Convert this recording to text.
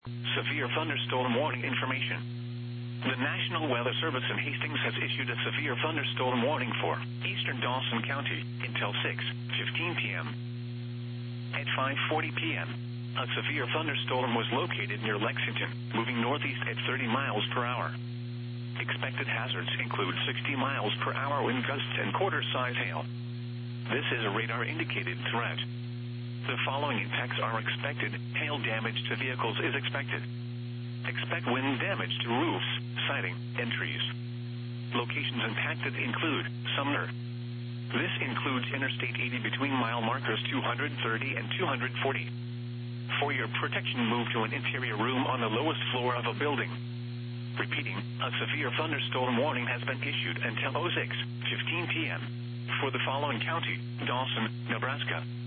Severe thunderstorm warning information. The National Weather Service in Hastings has issued a severe thunderstorm warning for eastern Dawson County until 6:15 p.m. At 5:40 p.m., a severe thunderstorm was located near Lexington, moving northeast at 30 miles per hour. Expected hazards include 60 miles per hour wind gusts and quarter-size hail. This is a radar-indicated threat. The following impacts are expected. Hail damage to vehicles is expected. Expect wind damage to roofs, siding, and trees. Locations impacted include Sumner. This includes Interstate 80 between mile markers 230 and 240. For your protection, move to an interior room on the lowest floor of a building. Repeating, a severe thunderstorm warning has been issued until 6:15 p.m. for the following county: Dawson, Nebraska,